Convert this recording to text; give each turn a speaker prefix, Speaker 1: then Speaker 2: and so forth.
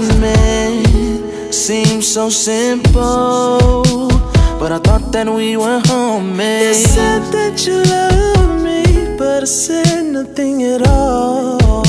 Speaker 1: meant seemed so simple, but I thought that we were homemade. You said that you loved me, but I said nothing at all.